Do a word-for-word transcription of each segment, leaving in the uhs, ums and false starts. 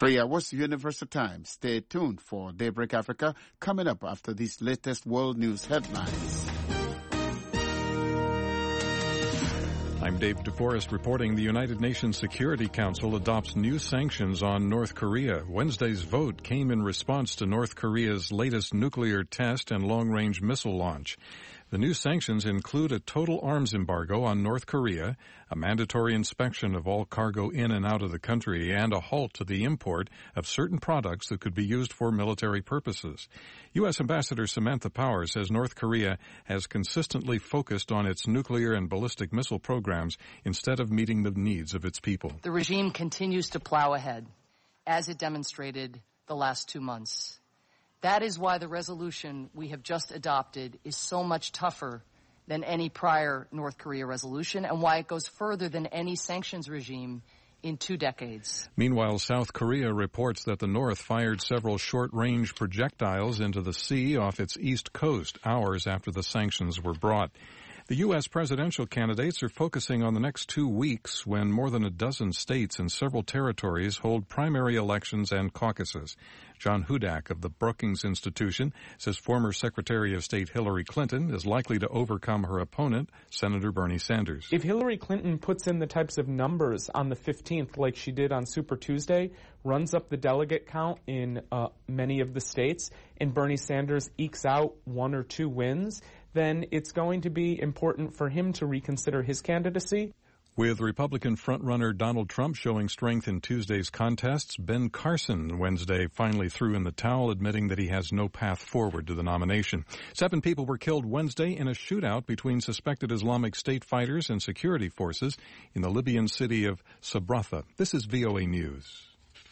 Three hours Universal Time. Stay tuned for Daybreak Africa coming up after these latest world news headlines. I'm Dave DeForest reporting the United Nations Security Council adopts new sanctions on North Korea. Wednesday's vote came in response to North Korea's latest nuclear test and long-range missile launch. The new sanctions include a total arms embargo on North Korea, a mandatory inspection of all cargo in and out of the country, and a halt to the import of certain products that could be used for military purposes. U S. Ambassador Samantha Power says North Korea has consistently focused on its nuclear and ballistic missile programs instead of meeting the needs of its people. The regime continues to plow ahead, as it demonstrated the last two months. That is why the resolution we have just adopted is so much tougher than any prior North Korea resolution, and why it goes further than any sanctions regime in two decades. Meanwhile, South Korea reports that the North fired several short-range projectiles into the sea off its east coast hours after the sanctions were brought. The U S presidential candidates are focusing on the next two weeks when more than a dozen states and several territories hold primary elections and caucuses. John Hudak of the Brookings Institution says former Secretary of State Hillary Clinton is likely to overcome her opponent, Senator Bernie Sanders. If Hillary Clinton puts in the types of numbers on the fifteenth like she did on Super Tuesday, runs up the delegate count in uh, many of the states, and Bernie Sanders ekes out one or two wins, then it's going to be important for him to reconsider his candidacy. With Republican frontrunner Donald Trump showing strength in Tuesday's contests, Ben Carson Wednesday finally threw in the towel, admitting that he has no path forward to the nomination. Seven people were killed Wednesday in a shootout between suspected Islamic State fighters and security forces in the Libyan city of Sabratha. This is V O A News.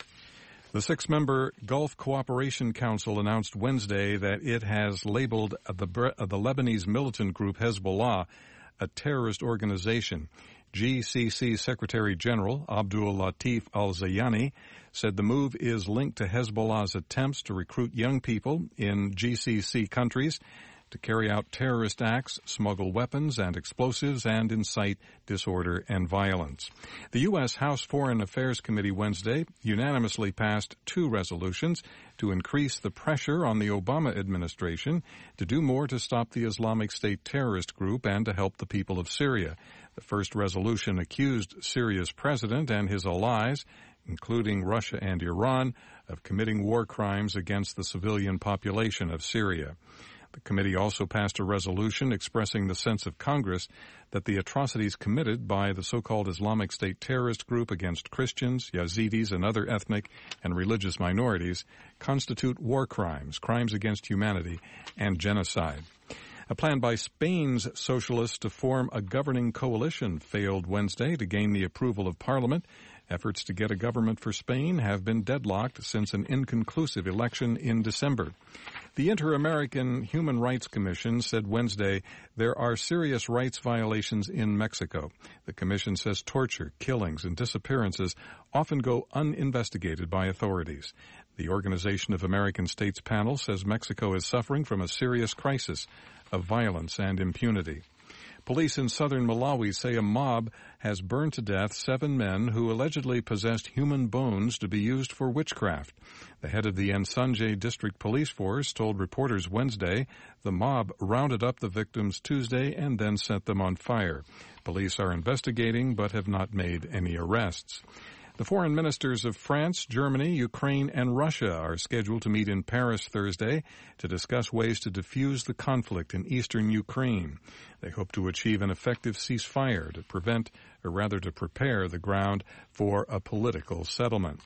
The six-member Gulf Cooperation Council announced Wednesday that it has labeled the, the Lebanese militant group Hezbollah a terrorist organization. G C C Secretary General Abdul Latif al-Zayani said the move is linked to Hezbollah's attempts to recruit young people in G C C countries to carry out terrorist acts, smuggle weapons and explosives, and incite disorder and violence. The U S. House Foreign Affairs Committee Wednesday unanimously passed two resolutions to increase the pressure on the Obama administration to do more to stop the Islamic State terrorist group and to help the people of Syria. The first resolution accused Syria's president and his allies, including Russia and Iran, of committing war crimes against the civilian population of Syria. The committee also passed a resolution expressing the sense of Congress that the atrocities committed by the so-called Islamic State terrorist group against Christians, Yazidis, and other ethnic and religious minorities constitute war crimes, crimes against humanity, and genocide. A plan by Spain's socialists to form a governing coalition failed Wednesday to gain the approval of Parliament. Efforts to get a government for Spain have been deadlocked since an inconclusive election in December. The Inter-American Human Rights Commission said Wednesday there are serious rights violations in Mexico. The commission says torture, killings, and disappearances often go uninvestigated by authorities. The Organization of American States panel says Mexico is suffering from a serious crisis of violence and impunity. Police in southern Malawi say a mob has burned to death seven men who allegedly possessed human bones to be used for witchcraft. The head of the Nsanje District Police Force told reporters Wednesday the mob rounded up the victims Tuesday and then set them on fire. Police are investigating but have not made any arrests. The foreign ministers of France, Germany, Ukraine, and Russia are scheduled to meet in Paris Thursday to discuss ways to defuse the conflict in eastern Ukraine. They hope to achieve an effective ceasefire to prevent, or rather to prepare the ground for a political settlement.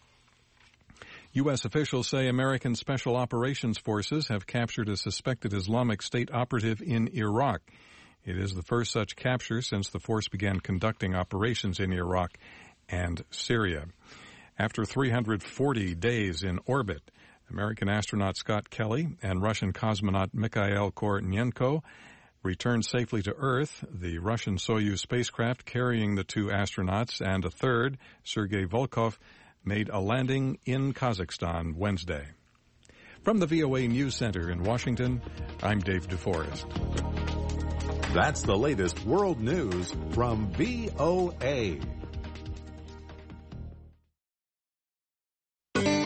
U S officials say American Special Operations Forces have captured a suspected Islamic State operative in Iraq. It is the first such capture since the force began conducting operations in Iraq and Syria. After three hundred forty days in orbit, American astronaut Scott Kelly and Russian cosmonaut Mikhail Kornienko returned safely to Earth. The Russian Soyuz spacecraft carrying the two astronauts and a third, Sergei Volkov, made a landing in Kazakhstan Wednesday. From the V O A News Center in Washington, I'm Dave DeForest. That's the latest world news from V O A.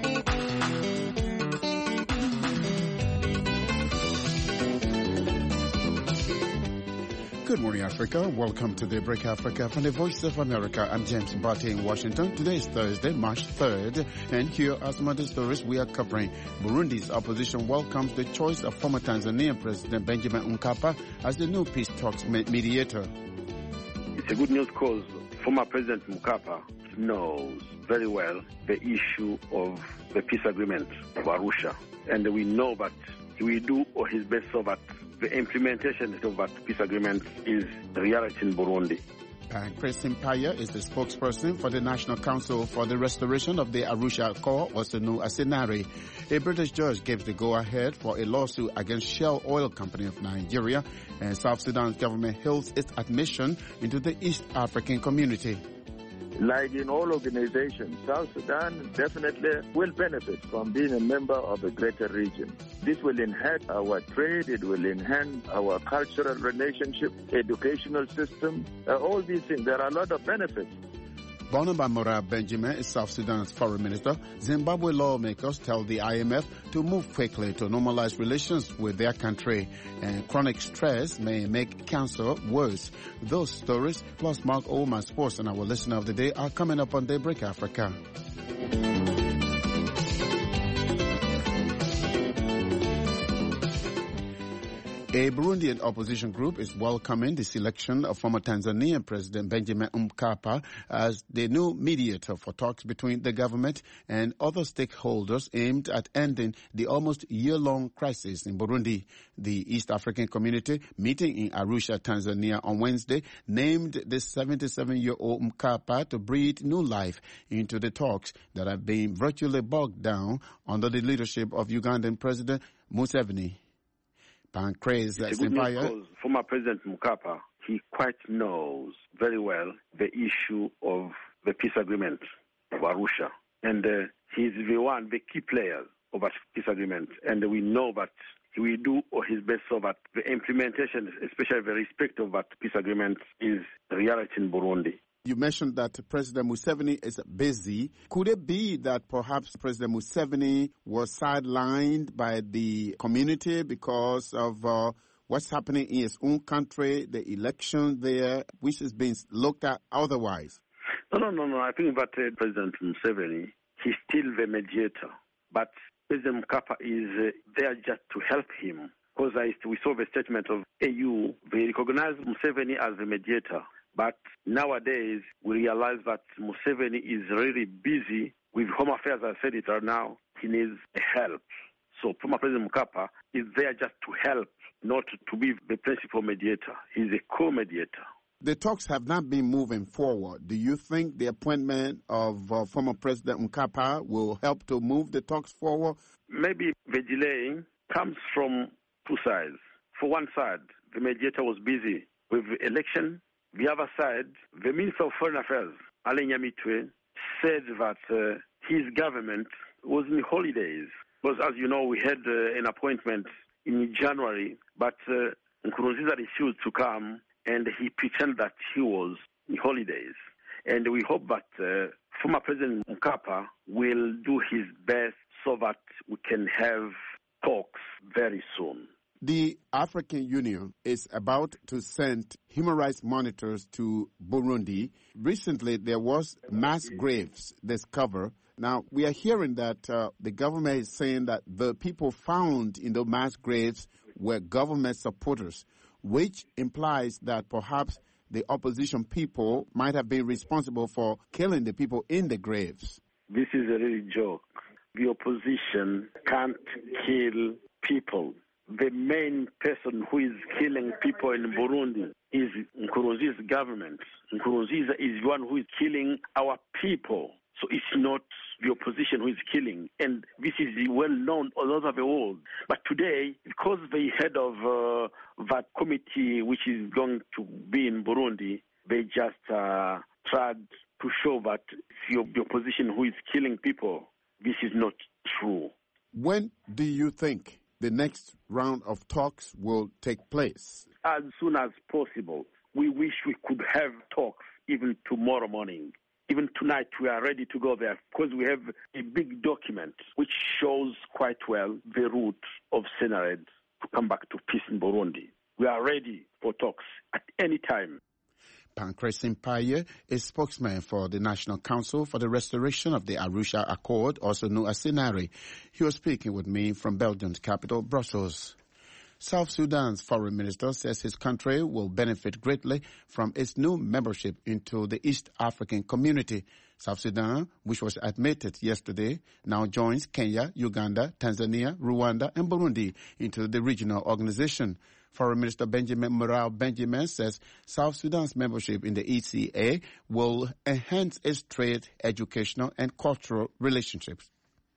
Good morning, Africa. Welcome to Daybreak Africa from the Voice of America. I'm James Mbate in Washington. Today is Thursday, March third, and here are some of the stories we are covering. Burundi's opposition welcomes the choice of former Tanzanian President Benjamin Mkapa as the new peace talks mediator. It's a good news because former President Mkapa knows very well the issue of the peace agreement of Arusha, and we know that he will do his best so that the implementation of that peace agreement is reality in Burundi. Chris Simpaya is the spokesperson for the National Council for the Restoration of the Arusha Accord, also known as SENARE. A British judge gave the go-ahead for a lawsuit against Shell Oil Company of Nigeria, and South Sudan's government hails its admission into the East African community. Like in all organizations, South Sudan definitely will benefit from being a member of a greater region. This will enhance our trade, it will enhance our cultural relationship, educational system, uh, all these things. There are a lot of benefits. Barnaba Mora Benjamin is South Sudan's foreign minister. Zimbabwe lawmakers tell the I M F to move quickly to normalize relations with their country, and chronic stress may make cancer worse. Those stories, plus Mark Oman Sports and our listener of the day, are coming up on Daybreak Africa. A Burundian opposition group is welcoming the selection of former Tanzanian President Benjamin Mkapa as the new mediator for talks between the government and other stakeholders aimed at ending the almost year-long crisis in Burundi. The East African community meeting in Arusha, Tanzania on Wednesday named the seventy-seven-year-old Mkapa to breathe new life into the talks that have been virtually bogged down under the leadership of Ugandan President Museveni. Pancrase, it's a good news because former President Mkapa, he quite knows very well the issue of the peace agreement of Arusha. And uh, he's the one, the key player of that peace agreement. And we know that he will do his best so that the implementation, especially the respect of that peace agreement, is reality in Burundi. You mentioned that President Museveni is busy. Could it be that perhaps President Museveni was sidelined by the community because of uh, what's happening in his own country, the election there, which is being looked at otherwise? No, no, no, no. I think that uh, President Museveni, he's still the mediator. But President Mkapa is uh, there just to help him. Because I, we saw the statement of A U, they recognize Museveni as the mediator. But nowadays, we realize that Museveni is really busy with home affairs. I said it right now. He needs help. So former President Mkapa is there just to help, not to be the principal mediator. He's a co-mediator. The talks have not been moving forward. Do you think the appointment of uh, former President Mkapa will help to move the talks forward? Maybe the delay comes from two sides. For one side, the mediator was busy with the election. The other side, the Minister of Foreign Affairs, Alain Nyamitwe, said that uh, his government was in holidays. Because, as you know, we had uh, an appointment in January, but uh, Nkurunziza refused to come, and he pretended that he was in holidays. And we hope that uh, former President Mkapa will do his best so that we can have talks very soon. The African Union is about to send human rights monitors to Burundi. Recently, there was mass graves discovered. Now, we are hearing that uh, the government is saying that the people found in the mass graves were government supporters, which implies that perhaps the opposition people might have been responsible for killing the people in the graves. This is a real joke. The opposition can't kill people. The main person who is killing people in Burundi is Nkurunziza's government. Nkurunziza is the one who is killing our people. So it's not the opposition who is killing. And this is well known all over the world. But today, because the head of uh, that committee which is going to be in Burundi, they just uh, tried to show that it's the opposition who is killing people. This is not true. When do you think the next round of talks will take place? As soon as possible. We wish we could have talks even tomorrow morning. Even tonight we are ready to go there because we have a big document which shows quite well the route of SENARED to come back to peace in Burundi. We are ready for talks at any time. Pancras Mpaye is spokesman for the National Council for the Restoration of the Arusha Accord, also known as SENARE. He was speaking with me from Belgium's capital, Brussels. South Sudan's foreign minister says his country will benefit greatly from its new membership into the East African Community. South Sudan, which was admitted yesterday, now joins Kenya, Uganda, Tanzania, Rwanda, and Burundi into the regional organization. Foreign Minister Benjamin Murao Benjamin says South Sudan's membership in the E C A will enhance its trade, educational, and cultural relationships.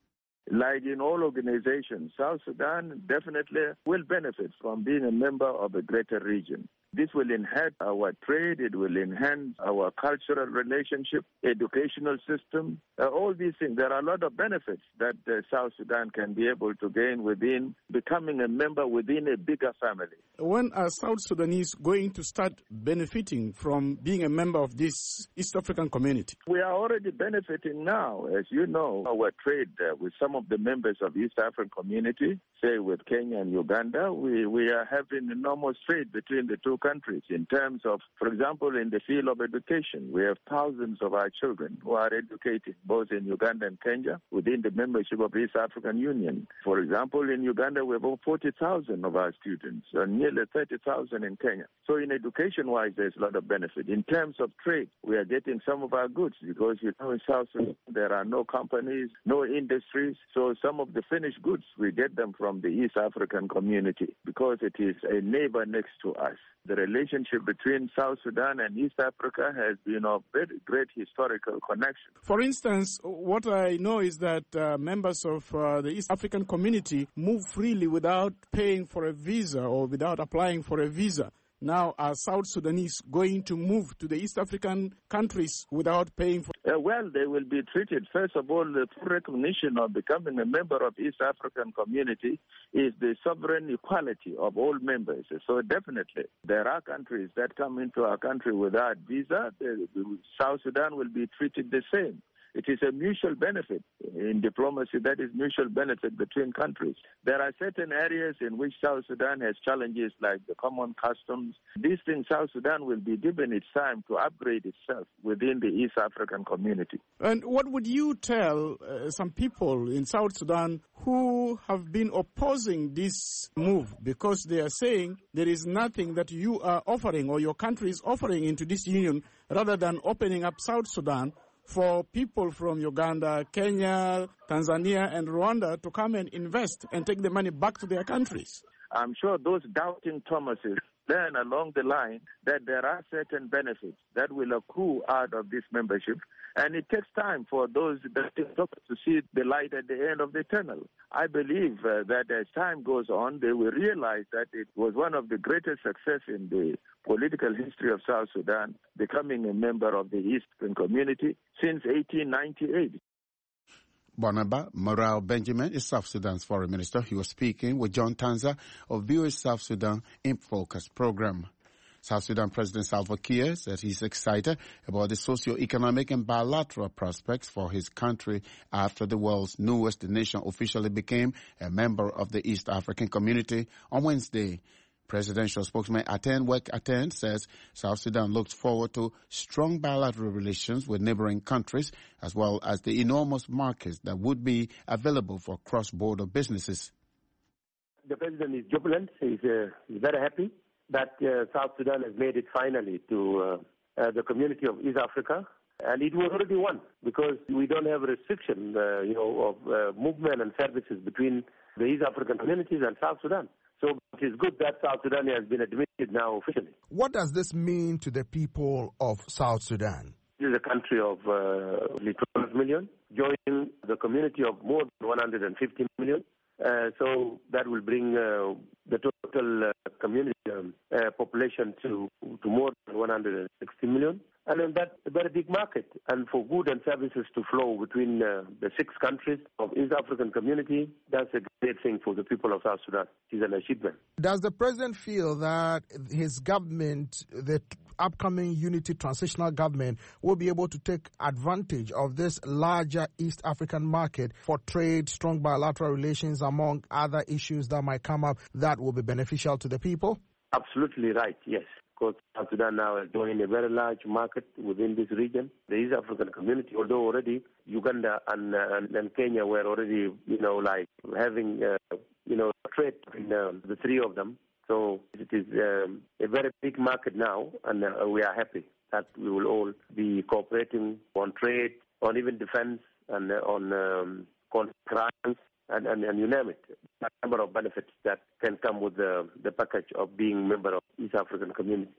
Like in all organizations, South Sudan definitely will benefit from being a member of a greater region. This will enhance our trade, it will enhance our cultural relationship, educational system, uh, all these things. There are a lot of benefits that uh, South Sudan can be able to gain within becoming a member within a bigger family. When are South Sudanese going to start benefiting from being a member of this East African community? We are already benefiting now. As you know, our trade uh, with some of the members of the East African community, say with Kenya and Uganda, we, we are having enormous trade between the two countries in terms of, for example, in the field of education. We have thousands of our children who are educated both in Uganda and Kenya within the membership of the East African Union. For example, in Uganda, we have over forty thousand of our students, and nearly thirty thousand in Kenya. So in education-wise, there's a lot of benefit. In terms of trade, we are getting some of our goods because, you know, in South Sudan, there are no companies, no industries. So some of the finished goods, we get them from the East African community because it is a neighbor next to us. The relationship between South Sudan and East Africa has been of very great historical connection. For instance, what I know is that uh, members of uh, the East African community move freely without paying for a visa or without applying for a visa. Now, are South Sudanese going to move to the East African countries without paying for? Uh, well, they will be treated. First of all, the full recognition of becoming a member of East African community is the sovereign equality of all members. So definitely, there are countries that come into our country without visa. The, the South Sudan will be treated the same. It is a mutual benefit. In diplomacy, that is mutual benefit between countries. There are certain areas in which South Sudan has challenges like the common customs. These things, South Sudan will be given its time to upgrade itself within the East African community. And what would you tell uh, some people in South Sudan who have been opposing this move because they are saying there is nothing that you are offering or your country is offering into this union rather than opening up South Sudan for people from Uganda, Kenya, Tanzania, and Rwanda to come and invest and take the money back to their countries? I'm sure those doubting Thomases learn along the line that there are certain benefits that will accrue out of this membership, and it takes time for those that to see the light at the end of the tunnel. I believe uh, that as time goes on, they will realize that it was one of the greatest success in the political history of South Sudan, becoming a member of the Eastern Community since eighteen ninety-eight. Barnaba Murao Benjamin is South Sudan's foreign minister. He was speaking with John Tanza of V O A South Sudan in Focus program. South Sudan President Salva Kiir says he's excited about the socio-economic and bilateral prospects for his country after the world's newest nation officially became a member of the East African Community on Wednesday. Presidential spokesman Aten Wek Aten says South Sudan looks forward to strong bilateral relations with neighboring countries as well as the enormous markets that would be available for cross-border businesses. The president is jubilant. He's, uh, he's very happy that uh, South Sudan has made it finally to uh, uh, the community of East Africa. And it was already won because we don't have a restriction, uh, you know, of uh, movement and services between the East African communities and South Sudan. So it is good that South Sudan has been admitted now officially. What does this mean to the people of South Sudan? This is a country of uh, twelve million, joining the community of more than one hundred fifty million. Uh, so that will bring uh, the total uh, community um, uh, population to, to more than one hundred sixty million. And then that's a very big market. And for goods and services to flow between uh, the six countries of East African community, that's a great thing for the people of South Sudan. It's an achievement. Does the president feel that his government, the upcoming unity transitional government, will be able to take advantage of this larger East African market for trade, strong bilateral relations, among other issues that might come up that will be beneficial to the people? Absolutely right, yes. Because South Sudan now is joining a very large market within this region. The East African community, although already Uganda and, uh, and, and Kenya were already, you know, like having, uh, you know, trade between um, the three of them. So it is um, a very big market now, and uh, we are happy that we will all be cooperating on trade, on even defense, and uh, on um, crimes, and, and, and you name it. A number of benefits that can come with the, the package of being member of East African community.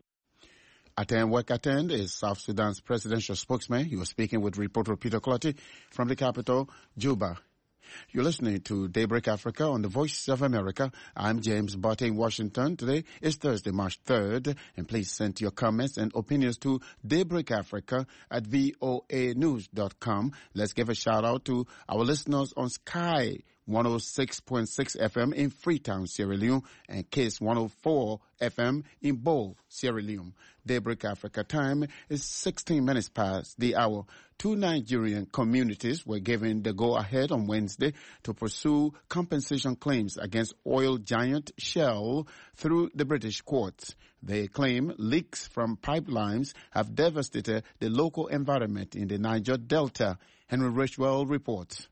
Aten Wek Aten is South Sudan's presidential spokesman. He was speaking with reporter Peter Clotty from the capital, Juba. You're listening to Daybreak Africa on the Voice of America. I'm James Barty in Washington. Today is Thursday, March third, and please send your comments and opinions to Daybreak Africa at voa news dot com. Let's give a shout out to our listeners on Sky one oh six point six F M in Freetown, Sierra Leone, and Kiss one oh four F M in Bole, Sierra Leone. Daybreak Africa time is sixteen minutes past the hour. Two Nigerian communities were given the go-ahead on Wednesday to pursue compensation claims against oil giant Shell through the British courts. They claim leaks from pipelines have devastated the local environment in the Niger Delta. Henry Richwell reports.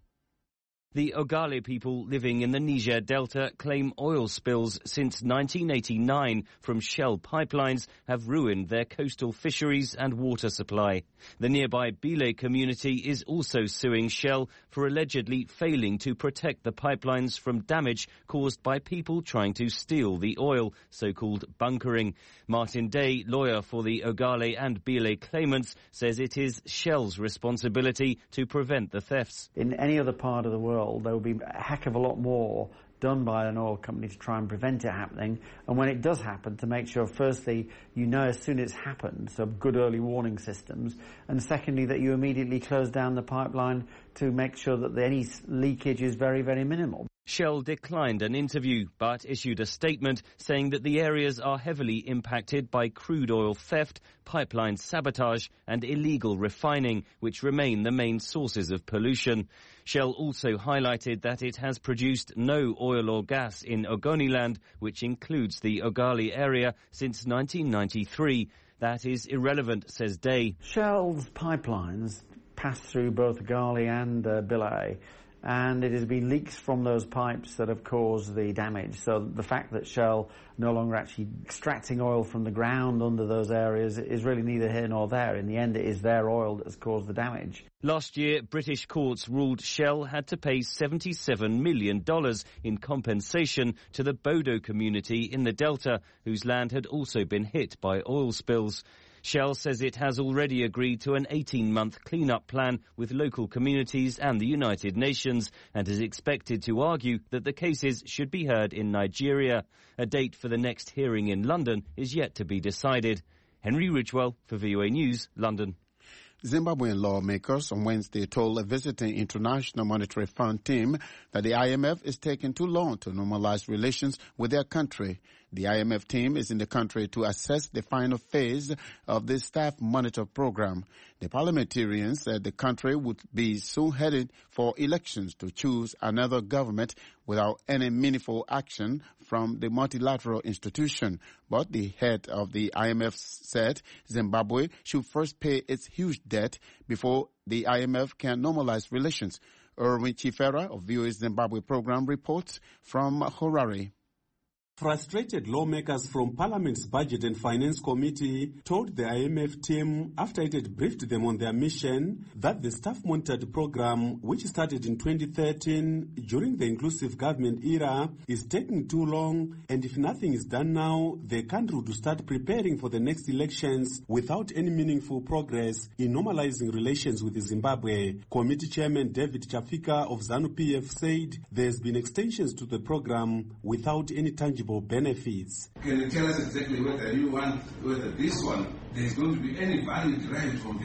The Ogale people living in the Niger Delta claim oil spills since nineteen eighty-nine from Shell pipelines have ruined their coastal fisheries and water supply. The nearby Bile community is also suing Shell for allegedly failing to protect the pipelines from damage caused by people trying to steal the oil, so-called bunkering. Martin Day, lawyer for the Ogale and Bile claimants, says it is Shell's responsibility to prevent the thefts. In any other part of the world, there will be a heck of a lot more done by an oil company to try and prevent it happening, and when it does happen, to make sure, firstly, you know as soon as it's happened, so good early warning systems, and secondly, that you immediately close down the pipeline to make sure that any leakage is very, very minimal. Shell declined an interview, but issued a statement saying that the areas are heavily impacted by crude oil theft, pipeline sabotage and illegal refining, which remain the main sources of pollution. Shell also highlighted that it has produced no oil or gas in Ogoniland, which includes the Ogale area, since nineteen ninety-three. That is irrelevant, says Day. Shell's pipelines pass through both Ogale and uh, Bile, and it has been leaks from those pipes that have caused the damage. So the fact that Shell no longer actually extracting oil from the ground under those areas is really neither here nor there. In the end, it is their oil that has caused the damage. Last year, British courts ruled Shell had to pay seventy-seven million dollars in compensation to the Bodo community in the Delta, whose land had also been hit by oil spills. Shell says it has already agreed to an eighteen-month clean-up plan with local communities and the United Nations, and is expected to argue that the cases should be heard in Nigeria. A date for the next hearing in London is yet to be decided. Henry Ridgewell for V O A News, London. Zimbabwean lawmakers on Wednesday told a visiting International Monetary Fund team that the I M F is taking too long to normalize relations with their country. The I M F team is in the country to assess the final phase of the staff monitor program. The parliamentarians said the country would be soon headed for elections to choose another government without any meaningful action from the multilateral institution. But the head of the I M F said Zimbabwe should first pay its huge debt before the I M F can normalize relations. Erwin Chifera of V O A's Zimbabwe program reports from Harare. Frustrated lawmakers from Parliament's Budget and Finance Committee told the I M F team, after it had briefed them on their mission, that the staff-monitored program, which started in twenty thirteen during the inclusive government era, is taking too long, and if nothing is done now, the country would start preparing for the next elections without any meaningful progress in normalizing relations with Zimbabwe. Committee Chairman David Chafika of ZANU-P F said there's been extensions to the program without any tangible benefits. Can you tell us exactly whether you want, whether this one, there's going to be any value derived from this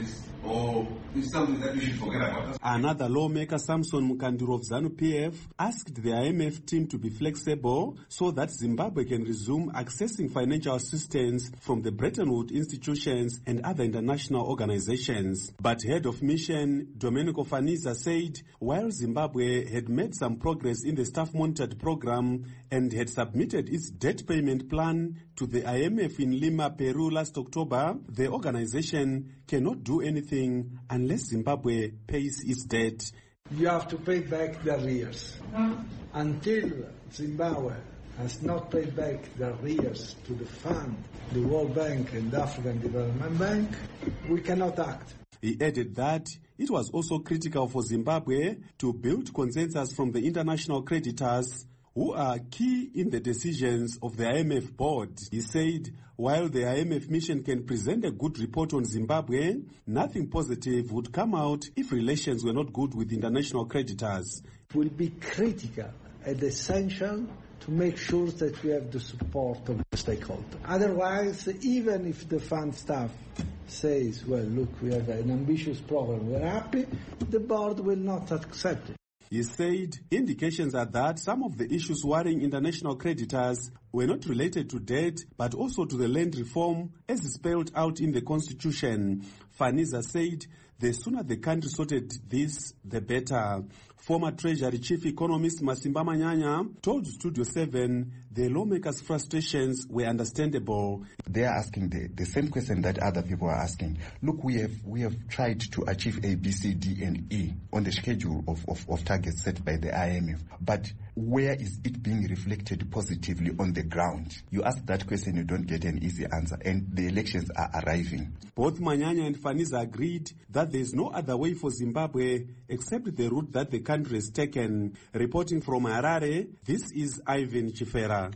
or is something that we should forget about? Another lawmaker, Samson Mukandiro of ZANU P F, asked the I M F team to be flexible so that Zimbabwe can resume accessing financial assistance from the Bretton Woods institutions and other international organizations. But head of mission Domenico Faniza said while Zimbabwe had made some progress in the staff-monitored program and had submitted its debt payment plan to the I M F in Lima, Peru last October, the organization cannot do anything unless Zimbabwe pays its debt. You have to pay back the arrears. Until Zimbabwe has not paid back the arrears to the fund, the World Bank and the African Development Bank, we cannot act. He added that it was also critical for Zimbabwe to build consensus from the international creditors who are key in the decisions of the I M F board. He said while the I M F mission can present a good report on Zimbabwe, nothing positive would come out if relations were not good with international creditors. It will be critical and essential to make sure that we have the support of the stakeholders. Otherwise, even if the fund staff says, well, look, we have an ambitious program, we're happy, the board will not accept it. He said indications are that some of the issues worrying international creditors were not related to debt, but also to the land reform as spelled out in the constitution. Faniza said the sooner the country sorted this, the better. Former Treasury Chief Economist Masimba Manyanya told Studio seven the lawmakers' frustrations were understandable. They are asking the, the same question that other people are asking. Look, we have we have tried to achieve A, B, C, D, and E on the schedule of, of, of targets set by the I M F. But where is it being reflected positively on the ground? You ask that question, you don't get an easy answer, and the elections are arriving. Both Manyanya and Faniza agreed that there is no other way for Zimbabwe except the route that the country has taken. Reporting from Harare, this is Ivan Chifera.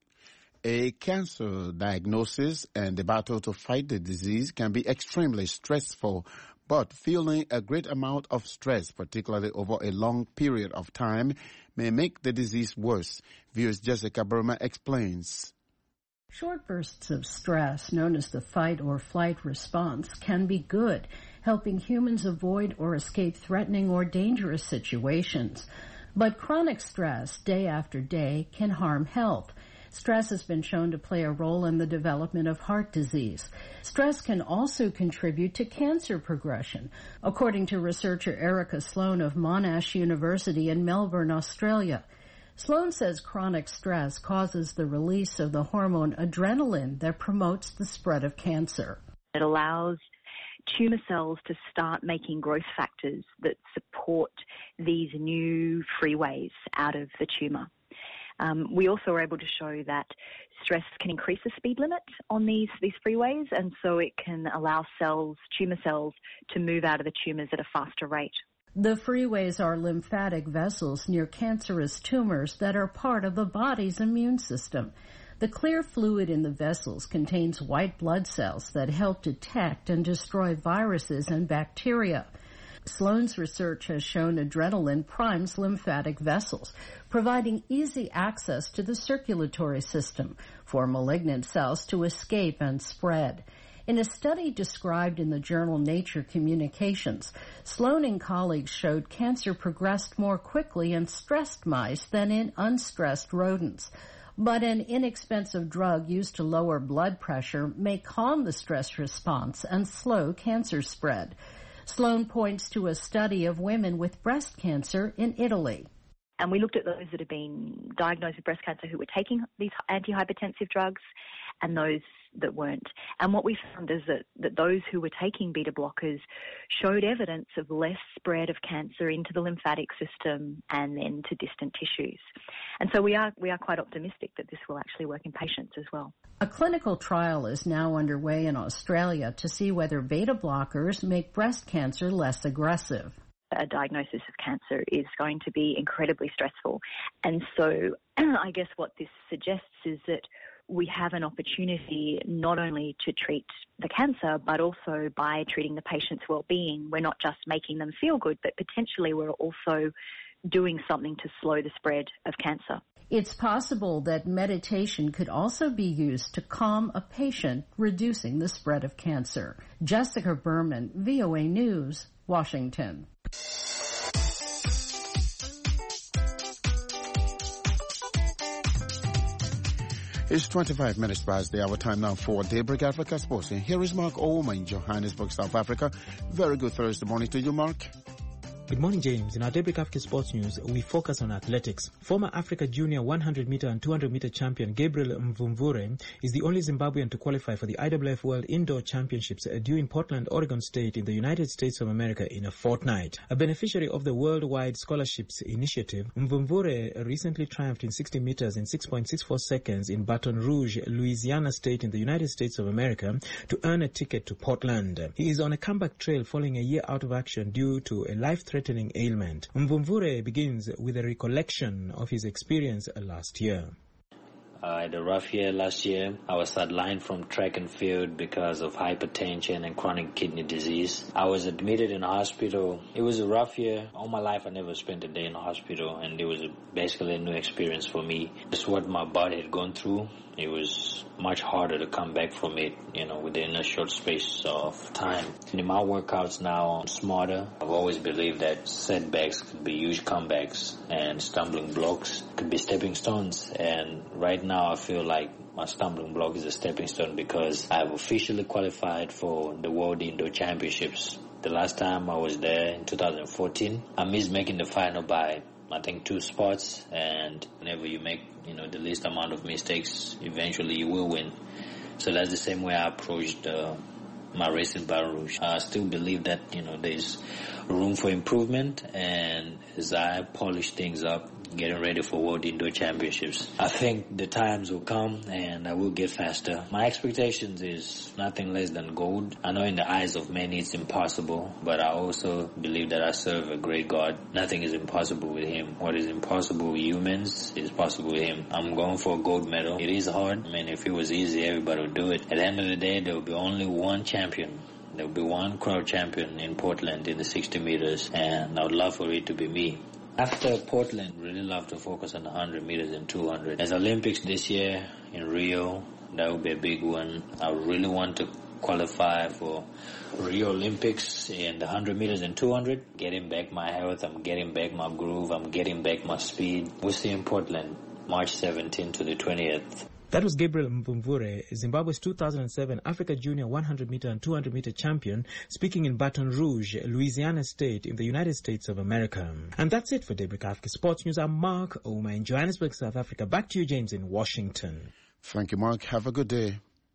A cancer diagnosis and the battle to fight the disease can be extremely stressful, but feeling a great amount of stress, particularly over a long period of time, may make the disease worse. Viewers Jessica Burma explains. Short bursts of stress, known as the fight or flight response, can be good, helping humans avoid or escape threatening or dangerous situations. But chronic stress, day after day, can harm health. Stress has been shown to play a role in the development of heart disease. Stress can also contribute to cancer progression, according to researcher Erica Sloan of Monash University in Melbourne, Australia. Sloan says chronic stress causes the release of the hormone adrenaline that promotes the spread of cancer. It allows tumour cells to start making growth factors that support these new freeways out of the tumour. Um, we also are able to show that stress can increase the speed limit on these, these freeways, and so it can allow cells, tumour cells, to move out of the tumours at a faster rate. The freeways are lymphatic vessels near cancerous tumors that are part of the body's immune system. The clear fluid in the vessels contains white blood cells that help detect and destroy viruses and bacteria. Sloan's research has shown adrenaline primes lymphatic vessels, providing easy access to the circulatory system for malignant cells to escape and spread. In a study described in the journal Nature Communications, Sloan and colleagues showed cancer progressed more quickly in stressed mice than in unstressed rodents. But an inexpensive drug used to lower blood pressure may calm the stress response and slow cancer spread. Sloan points to a study of women with breast cancer in Italy. And we looked at those that had been diagnosed with breast cancer who were taking these antihypertensive drugs and those that weren't. And what we found is that, that those who were taking beta blockers showed evidence of less spread of cancer into the lymphatic system and then to distant tissues. And so we are we are quite optimistic that this will actually work in patients as well. A clinical trial is now underway in Australia to see whether beta blockers make breast cancer less aggressive. A diagnosis of cancer is going to be incredibly stressful. And so I guess what this suggests is that we have an opportunity not only to treat the cancer, but also by treating the patient's well-being. We're not just making them feel good, but potentially we're also doing something to slow the spread of cancer. It's possible that meditation could also be used to calm a patient, reducing the spread of cancer. Jessica Berman, V O A News, Washington. It's twenty-five minutes past the hour. Time now for Daybreak Africa Sports. And here is Mark Ouma in Johannesburg, South Africa. Very good Thursday morning to you, Mark. Good morning, James. In our Daybreak Africa Sports News, we focus on athletics. Former Africa Junior one hundred meter and two hundred meter champion Gabriel Mvumvure is the only Zimbabwean to qualify for the I W F World Indoor Championships due in Portland, Oregon State in the United States of America in a fortnight. A beneficiary of the Worldwide Scholarships Initiative, Mvumvure recently triumphed in sixty meters in six point six four seconds in Baton Rouge, Louisiana State in the United States of America to earn a ticket to Portland. He is on a comeback trail following a year out of action due to a life-threatening ailment. Mvumvure begins with a recollection of his experience last year. I had a rough year last year. I was sidelined from track and field because of hypertension and chronic kidney disease. I was admitted in a hospital. It was a rough year. All my life I never spent a day in a hospital, and it was a, basically a new experience for me. It's what my body had gone through. It was much harder to come back from it, you know, within a short space of time. In my workouts now, I'm smarter. I've always believed that setbacks could be huge comebacks and stumbling blocks could be stepping stones. And right now I feel like my stumbling block is a stepping stone because I've officially qualified for the World Indoor Championships. The last time I was there in two thousand fourteen, I missed making the final by I think two spots, and whenever you make, you know, the least amount of mistakes, eventually you will win. So that's the same way I approached uh, my race in Baton Rouge. I still believe that, you know, there's room for improvement, and as I polish things up, getting ready for World Indoor Championships, I think the times will come and I will get faster. My expectations is nothing less than gold. I know in the eyes of many it's impossible, but I also believe that I serve a great God. Nothing is impossible with Him. What is impossible with humans is possible with Him. I'm going for a gold medal. It is hard. I mean, if it was easy, everybody would do it. At the end of the day, there will be only one champion. There will be one crowd champion in Portland in the sixty meters, and I would love for it to be me. After Portland, really love to focus on the one hundred meters and two hundred. There's Olympics this year in Rio. That will be a big one. I really want to qualify for Rio Olympics in the one hundred meters and two hundred. Getting back my health, I'm getting back my groove, I'm getting back my speed. We'll see in Portland, March seventeenth to the twentieth. That was Gabriel Mvumvure, Zimbabwe's two thousand seven Africa Junior one hundred meter and two hundred meter champion, speaking in Baton Rouge, Louisiana State in the United States of America. And that's it for Daybreak Africa Sports News. I'm Mark Ouma in Johannesburg, South Africa. Back to you, James, in Washington. Thank you, Mark. Have a good day.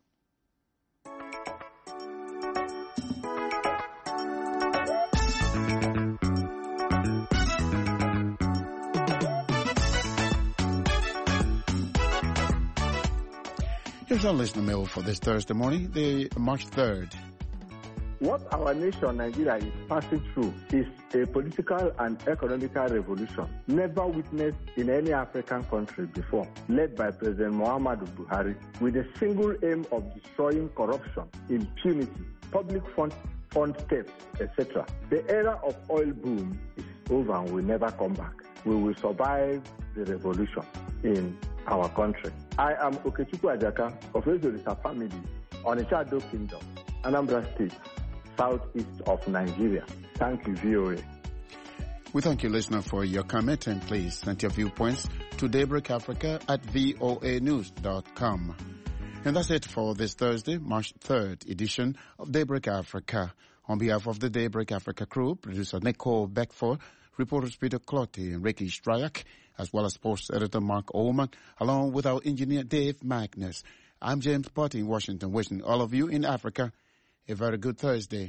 Here's our listener mail for this Thursday morning, the March third. What our nation, Nigeria, is passing through is a political and economical revolution never witnessed in any African country before, led by President Muhammadu Buhari, with a single aim of destroying corruption, impunity, public fund, fund theft, et cetera. The era of oil boom is over and will never come back. We will survive the revolution in our country. I am Okechukwu Ajaka of Ezorisa family, Onitsha Ado Kingdom, Anambra State, southeast of Nigeria. Thank you, V O A. We thank you, listener, for your comment, and please send your viewpoints to Daybreak Africa at voa news dot com. And that's it for this Thursday, March third edition of Daybreak Africa. On behalf of the Daybreak Africa crew, producer Nicole Beckford, reporters Peter Clottey and Ricky Stryak, as well as sports editor Mark Oman, along with our engineer Dave Magnus. I'm James Potty in Washington, wishing all of you in Africa a very good Thursday.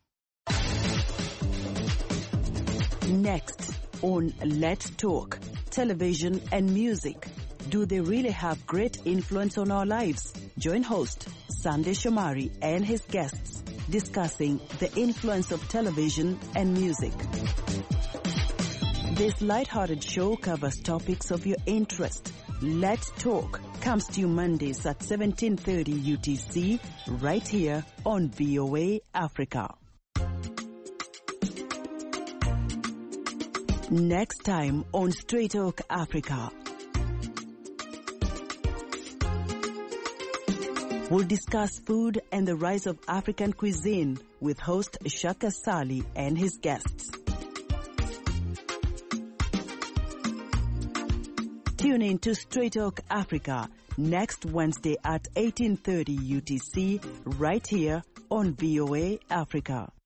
Next on Let's Talk, television and music. Do they really have great influence on our lives? Join host Sandy Shomari and his guests discussing the influence of television and music. This light-hearted show covers topics of your interest. Let's Talk comes to you Mondays at seventeen thirty U T C, right here on V O A Africa. Next time on Straight Talk Africa. We'll discuss food and the rise of African cuisine with host Shaka Sali and his guests. Tune in to Straight Talk Africa next Wednesday at eighteen thirty U T C right here on V O A Africa.